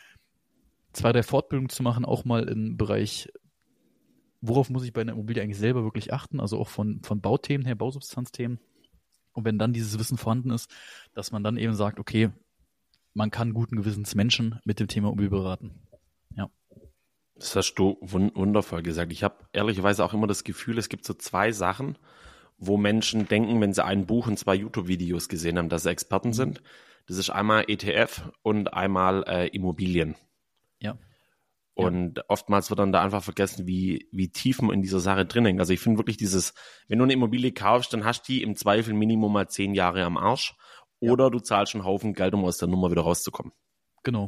2, 3 Fortbildungen zu machen, auch mal im Bereich, worauf muss ich bei einer Immobilie eigentlich selber wirklich achten, also auch von Bauthemen her, Bausubstanzthemen. Und wenn dann dieses Wissen vorhanden ist, dass man dann eben sagt, okay, man kann guten Gewissens Menschen mit dem Thema Immobilie beraten. Ja. Das hast du wundervoll gesagt. Ich habe ehrlicherweise auch immer das Gefühl, es gibt so 2 Sachen, wo Menschen denken, wenn sie ein Buch und 2 YouTube-Videos gesehen haben, dass sie Experten sind. Das ist einmal ETF und einmal Immobilien. Ja. Und oftmals wird dann da einfach vergessen, wie tief man in dieser Sache drin hängt. Also ich finde wirklich wenn du eine Immobilie kaufst, dann hast du die im Zweifel Minimum mal 10 Jahre am Arsch, oder du zahlst einen Haufen Geld, um aus der Nummer wieder rauszukommen. Genau,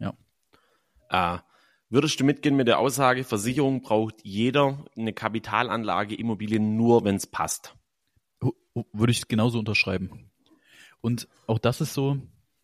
ja. Würdest du mitgehen mit der Aussage, Versicherung braucht jeder eine Kapitalanlage Immobilien nur, wenn es passt? Würde ich genauso unterschreiben. Und auch das ist so,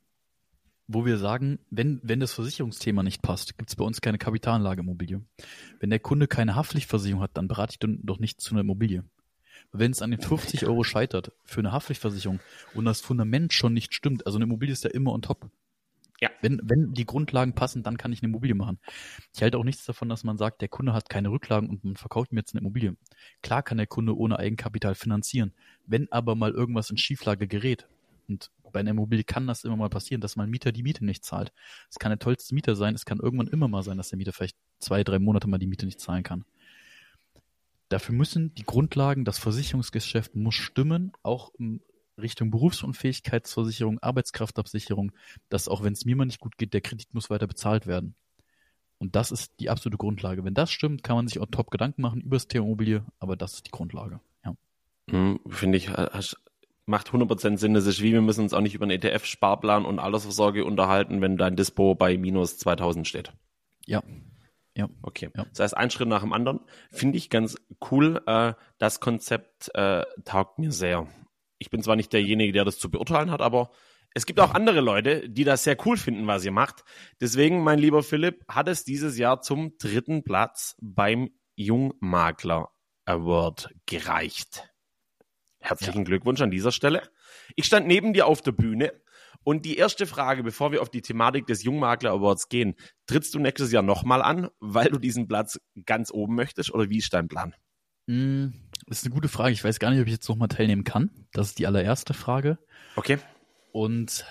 wo wir sagen, wenn das Versicherungsthema nicht passt, gibt es bei uns keine Kapitalanlageimmobilie. Wenn der Kunde keine Haftpflichtversicherung hat, dann berate ich dann doch nicht zu einer Immobilie. Wenn es an den 50 € scheitert für eine Haftpflichtversicherung und das Fundament schon nicht stimmt, also eine Immobilie ist ja immer on top. Ja. Wenn die Grundlagen passen, dann kann ich eine Immobilie machen. Ich halte auch nichts davon, dass man sagt, der Kunde hat keine Rücklagen und man verkauft mir jetzt eine Immobilie. Klar kann der Kunde ohne Eigenkapital finanzieren. Wenn aber mal irgendwas in Schieflage gerät, und bei einer Immobilie kann das immer mal passieren, dass mal ein Mieter die Miete nicht zahlt. Es kann der tollste Mieter sein, es kann irgendwann immer mal sein, dass der Mieter vielleicht 2, 3 Monate mal die Miete nicht zahlen kann. Dafür müssen die Grundlagen, das Versicherungsgeschäft muss stimmen, auch in Richtung Berufsunfähigkeitsversicherung, Arbeitskraftabsicherung, dass auch wenn es mir mal nicht gut geht, der Kredit muss weiter bezahlt werden. Und das ist die absolute Grundlage. Wenn das stimmt, kann man sich auch top Gedanken machen über das Thema Immobilie, aber das ist die Grundlage. Ja. Finde ich, macht 100% Sinn. Das ist wie, wir müssen uns auch nicht über einen ETF-Sparplan und Altersvorsorge unterhalten, wenn dein Dispo bei minus 2000 steht. Ja. Ja. Okay. Ja. Das heißt, ein Schritt nach dem anderen. Finde ich ganz cool. Das Konzept taugt mir sehr. Ich bin zwar nicht derjenige, der das zu beurteilen hat, aber es gibt auch andere Leute, die das sehr cool finden, was ihr macht. Deswegen, mein lieber Philipp, hat es dieses Jahr zum 3. Platz beim Jungmakler Award gereicht. Herzlichen Glückwunsch an dieser Stelle. Ich stand neben dir auf der Bühne und die erste Frage, bevor wir auf die Thematik des Jungmakler Awards gehen, trittst du nächstes Jahr nochmal an, weil du diesen Platz ganz oben möchtest oder wie ist dein Plan? Das ist eine gute Frage. Ich weiß gar nicht, ob ich jetzt nochmal teilnehmen kann. Das ist die allererste Frage. Okay. Und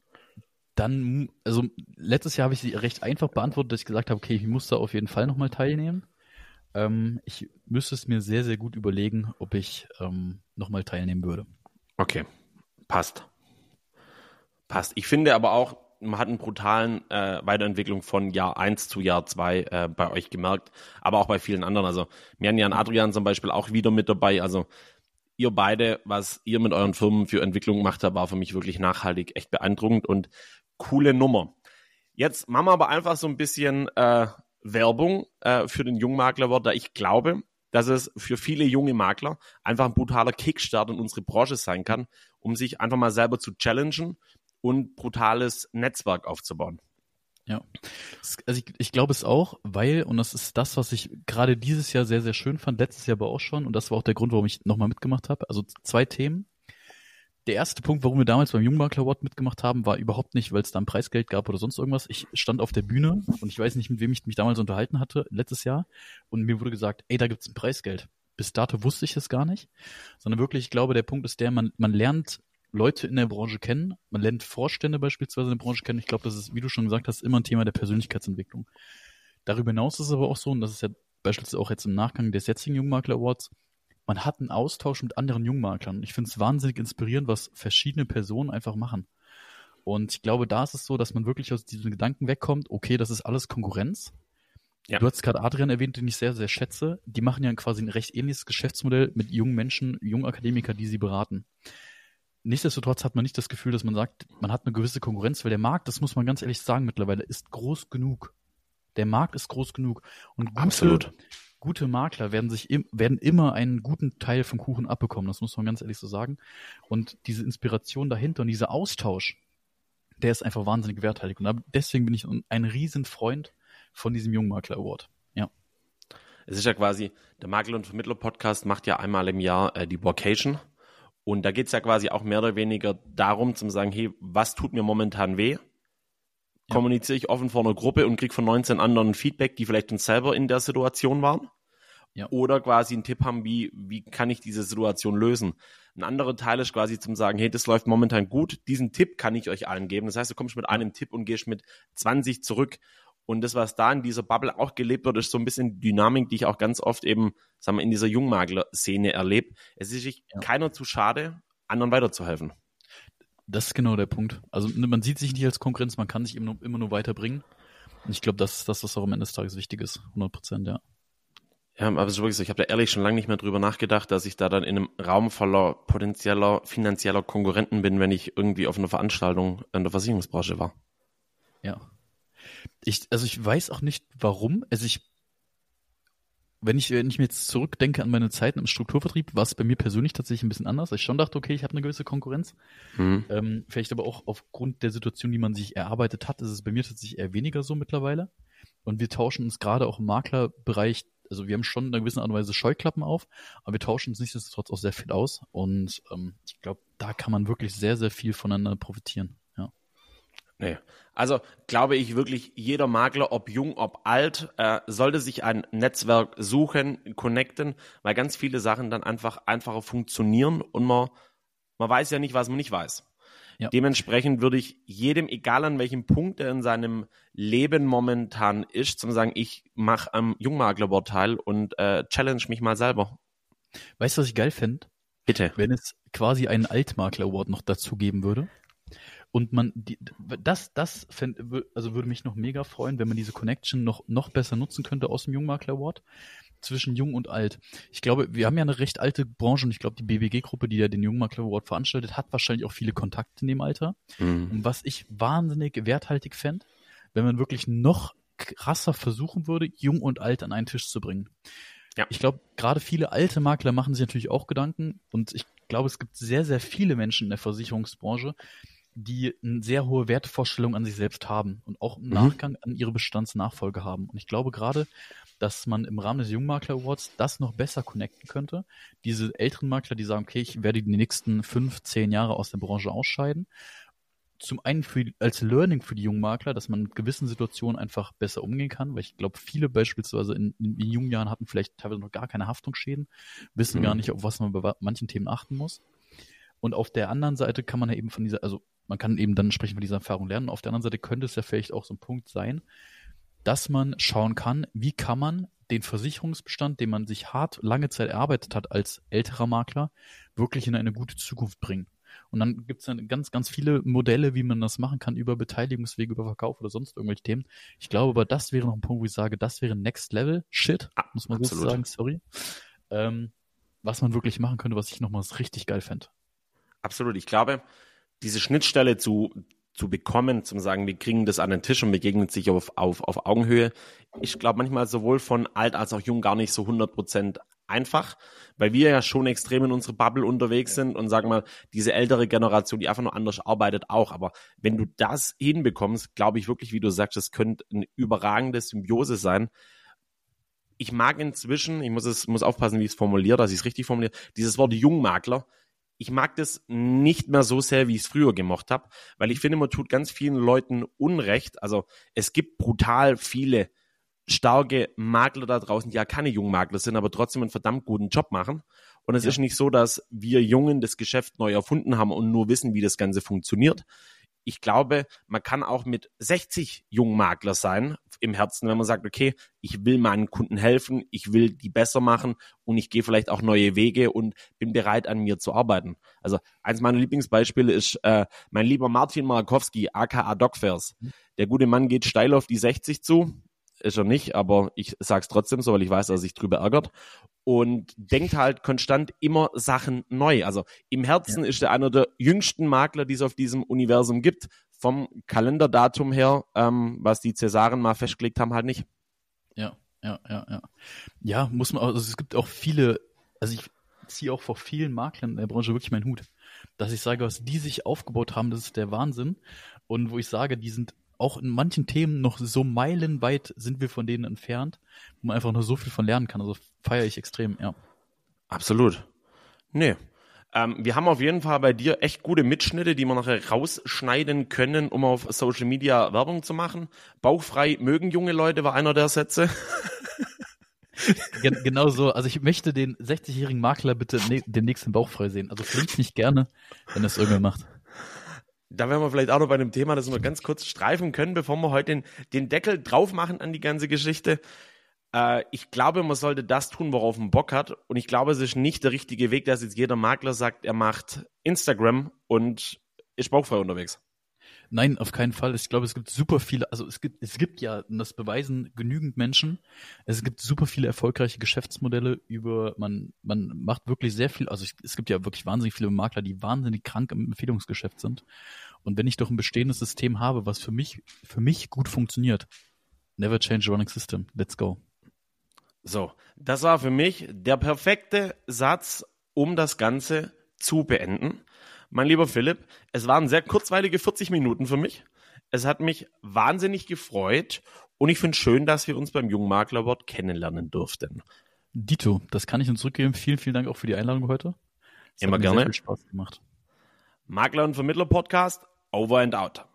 dann, also letztes Jahr habe ich sie recht einfach beantwortet, dass ich gesagt habe, okay, ich muss da auf jeden Fall nochmal teilnehmen. Ich müsste es mir sehr, sehr gut überlegen, ob ich nochmal teilnehmen würde. Okay, passt. Ich finde aber auch, man hat einen brutalen Weiterentwicklung von Jahr 1 zu Jahr 2 bei euch gemerkt, aber auch bei vielen anderen. Also Mirjana und Adrian zum Beispiel auch wieder mit dabei. Also ihr beide, was ihr mit euren Firmen für Entwicklung gemacht habt, war für mich wirklich nachhaltig, echt beeindruckend und coole Nummer. Jetzt machen wir aber einfach so ein bisschen Werbung für den Jungmakler Award, da ich glaube, dass es für viele junge Makler einfach ein brutaler Kickstart in unsere Branche sein kann, um sich einfach mal selber zu challengen und brutales Netzwerk aufzubauen. Ja, also ich glaube es auch, weil, und das ist das, was ich gerade dieses Jahr sehr, sehr schön fand, letztes Jahr aber auch schon, und das war auch der Grund, warum ich nochmal mitgemacht habe, also 2 Themen. Der erste Punkt, warum wir damals beim Jungmakler Award mitgemacht haben, war überhaupt nicht, weil es da ein Preisgeld gab oder sonst irgendwas. Ich stand auf der Bühne und ich weiß nicht, mit wem ich mich damals unterhalten hatte, letztes Jahr, und mir wurde gesagt, ey, da gibt's ein Preisgeld. Bis dato wusste ich es gar nicht, sondern wirklich, ich glaube, der Punkt ist der, man lernt Leute in der Branche kennen, man lernt Vorstände beispielsweise in der Branche kennen. Ich glaube, das ist, wie du schon gesagt hast, immer ein Thema der Persönlichkeitsentwicklung. Darüber hinaus ist es aber auch so, und das ist ja beispielsweise auch jetzt im Nachgang des jetzigen Jungmakler Awards, man hat einen Austausch mit anderen Jungmaklern. Ich finde es wahnsinnig inspirierend, was verschiedene Personen einfach machen. Und ich glaube, da ist es so, dass man wirklich aus diesem Gedanken wegkommt, okay, das ist alles Konkurrenz. Ja. Du hast gerade Adrian erwähnt, den ich sehr, sehr schätze. Die machen ja quasi ein recht ähnliches Geschäftsmodell mit jungen Menschen, jungen Akademiker, die sie beraten. Nichtsdestotrotz hat man nicht das Gefühl, dass man sagt, man hat eine gewisse Konkurrenz, weil der Markt, das muss man ganz ehrlich sagen mittlerweile, ist groß genug. Der Markt ist groß genug. Und gute Makler werden immer einen guten Teil vom Kuchen abbekommen, das muss man ganz ehrlich so sagen. Und diese Inspiration dahinter und dieser Austausch, der ist einfach wahnsinnig werthaltig. Und deswegen bin ich ein Riesenfreund von diesem Jungmakler Award. Ja. Es ist ja quasi, der Makler- und Vermittler-Podcast macht ja einmal im Jahr die Workation. Und da geht es ja quasi auch mehr oder weniger darum, zu sagen, hey, was tut mir momentan weh? Ja. Kommuniziere ich offen vor einer Gruppe und kriege von 19 anderen Feedback, die vielleicht uns selber in der Situation waren. Ja. Oder quasi einen Tipp haben, wie kann ich diese Situation lösen. Ein anderer Teil ist quasi zum sagen, hey, das läuft momentan gut, diesen Tipp kann ich euch allen geben. Das heißt, du kommst mit einem Tipp und gehst mit 20 zurück. Und das, was da in dieser Bubble auch gelebt wird, ist so ein bisschen Dynamik, die ich auch ganz oft eben, sagen wir, in dieser Jungmakler-Szene erlebe. Es ist sich keiner zu schade, anderen weiterzuhelfen. Das ist genau der Punkt. Also man sieht sich nicht als Konkurrenz, man kann sich immer nur weiterbringen. Und ich glaube, das ist das, was auch am Ende des Tages wichtig ist. 100%, ja. Ja, aber es ist wirklich so, ich habe da ehrlich schon lange nicht mehr drüber nachgedacht, dass ich da dann in einem Raum voller potenzieller finanzieller Konkurrenten bin, wenn ich irgendwie auf einer Veranstaltung in der Versicherungsbranche war. Ja. Ich weiß auch nicht, warum. Also wenn ich mir jetzt zurückdenke an meine Zeiten im Strukturvertrieb, war es bei mir persönlich tatsächlich ein bisschen anders. Ich schon dachte, okay, ich habe eine gewisse Konkurrenz. Vielleicht aber auch aufgrund der Situation, die man sich erarbeitet hat, ist es bei mir tatsächlich eher weniger so mittlerweile. Und wir tauschen uns gerade auch im Maklerbereich, also wir haben schon in einer gewissen Art und Weise Scheuklappen auf, aber wir tauschen uns nichtsdestotrotz auch sehr viel aus. Und ich glaube, da kann man wirklich sehr, sehr viel voneinander profitieren. Ja. Nee. Also glaube ich wirklich, jeder Makler, ob jung, ob alt, sollte sich ein Netzwerk suchen, connecten, weil ganz viele Sachen dann einfacher funktionieren und man weiß ja nicht, was man nicht weiß. Ja. Dementsprechend würde ich jedem, egal an welchem Punkt er in seinem Leben momentan ist, zum sagen, ich mache am Jungmakler-Award teil und challenge mich mal selber. Weißt du, was ich geil fände? Bitte. Wenn es quasi einen Altmakler-Award noch dazu geben würde. Und man, würde mich noch mega freuen, wenn man diese Connection noch besser nutzen könnte aus dem Jungmakler Award zwischen Jung und Alt. Ich glaube, wir haben ja eine recht alte Branche und ich glaube, die BWG-Gruppe, die ja den Jungmakler Award veranstaltet, hat wahrscheinlich auch viele Kontakte in dem Alter. Und was ich wahnsinnig werthaltig fände, wenn man wirklich noch krasser versuchen würde, jung und alt an einen Tisch zu bringen. Ja. Ich glaube, gerade viele alte Makler machen sich natürlich auch Gedanken und ich glaube, es gibt sehr, sehr viele Menschen in der Versicherungsbranche, die eine sehr hohe Wertvorstellung an sich selbst haben und auch im Nachgang an ihre Bestandsnachfolge haben. Und ich glaube gerade, dass man im Rahmen des Jungmakler Awards das noch besser connecten könnte. Diese älteren Makler, die sagen, okay, ich werde die nächsten 5, 10 Jahre aus der Branche ausscheiden. Zum einen als Learning für die Jungmakler, dass man mit gewissen Situationen einfach besser umgehen kann, weil ich glaube, viele beispielsweise in jungen Jahren hatten vielleicht teilweise noch gar keine Haftungsschäden, wissen gar nicht, auf was man bei manchen Themen achten muss. Und auf der anderen Seite kann man ja eben man kann eben dann entsprechend von dieser Erfahrung lernen. Auf der anderen Seite könnte es ja vielleicht auch so ein Punkt sein, dass man schauen kann, wie kann man den Versicherungsbestand, den man sich hart lange Zeit erarbeitet hat als älterer Makler, wirklich in eine gute Zukunft bringen. Und dann gibt es dann ganz, ganz viele Modelle, wie man das machen kann, über Beteiligungswege, über Verkauf oder sonst irgendwelche Themen. Ich glaube aber, das wäre noch ein Punkt, wo ich sage, das wäre Next Level Shit, muss man so sagen, sorry. Was man wirklich machen könnte, was ich nochmals richtig geil fände. Absolut. Ich glaube, diese Schnittstelle zu bekommen, zum sagen, wir kriegen das an den Tisch und begegnen sich auf Augenhöhe, ich glaube manchmal sowohl von alt als auch jung gar nicht so 100% einfach, weil wir ja schon extrem in unsere Bubble unterwegs sind und sagen mal, diese ältere Generation, die einfach nur anders arbeitet, auch. Aber wenn du das hinbekommst, glaube ich wirklich, wie du sagst, das könnte eine überragende Symbiose sein. Ich mag inzwischen, ich muss aufpassen, wie ich es formuliere, dass ich es richtig formuliere, dieses Wort Jungmakler. Ich mag das nicht mehr so sehr, wie ich es früher gemocht habe, weil ich finde, man tut ganz vielen Leuten Unrecht. Also es gibt brutal viele starke Makler da draußen, die ja keine Jungmakler sind, aber trotzdem einen verdammt guten Job machen. Und es ist nicht so, dass wir Jungen das Geschäft neu erfunden haben und nur wissen, wie das Ganze funktioniert. Ich glaube, man kann auch mit 60 Jungmakler sein im Herzen, wenn man sagt, okay, ich will meinen Kunden helfen, ich will die besser machen und ich gehe vielleicht auch neue Wege und bin bereit, an mir zu arbeiten. Also eins meiner Lieblingsbeispiele ist mein lieber Martin Markowski, aka Dogfairs. Der gute Mann geht steil auf die 60 zu, ist er nicht, aber ich sag's trotzdem so, weil ich weiß, dass er sich drüber ärgert. Und denkt halt konstant immer Sachen neu. Also im Herzen ist er einer der jüngsten Makler, die es auf diesem Universum gibt. Vom Kalenderdatum her, was die Cäsaren mal festgelegt haben, halt nicht. Ja. Ja, muss man, also es gibt auch viele, also ich ziehe auch vor vielen Maklern in der Branche wirklich meinen Hut. Dass ich sage, was die sich aufgebaut haben, das ist der Wahnsinn. Und wo ich sage, die sind auch in manchen Themen noch so meilenweit sind wir von denen entfernt, wo man einfach noch so viel von lernen kann. Also feiere ich extrem, ja. Absolut. Nee. Wir haben auf jeden Fall bei dir echt gute Mitschnitte, die wir nachher rausschneiden können, um auf Social Media Werbung zu machen. Bauchfrei mögen junge Leute war einer der Sätze. Genau so. Also ich möchte den 60-jährigen Makler bitte den nächsten Bauchfrei sehen. Also flinkt mich gerne, wenn es irgendwer macht. Da wären wir vielleicht auch noch bei einem Thema, das wir ganz kurz streifen können, bevor wir heute den Deckel drauf machen an die ganze Geschichte. Ich glaube, man sollte das tun, worauf man Bock hat. Und ich glaube, es ist nicht der richtige Weg, dass jetzt jeder Makler sagt, er macht Instagram und ist bauchfrei unterwegs. Nein, auf keinen Fall. Ich glaube, es gibt super viele, also es gibt ja, und das beweisen genügend Menschen, es gibt super viele erfolgreiche Geschäftsmodelle man macht wirklich sehr viel, also es gibt ja wirklich wahnsinnig viele Makler, die wahnsinnig krank im Empfehlungsgeschäft sind. Und wenn ich doch ein bestehendes System habe, was für mich gut funktioniert, never change a running system. Let's go. So, das war für mich der perfekte Satz, um das Ganze zu beenden. Mein lieber Philipp, es waren sehr kurzweilige 40 Minuten für mich. Es hat mich wahnsinnig gefreut und ich finde es schön, dass wir uns beim Jungmakler Award kennenlernen durften. Dito, das kann ich uns zurückgeben. Vielen, vielen Dank auch für die Einladung heute. Immer gerne. Sehr viel Spaß gemacht. Makler und Vermittler Podcast, over and out.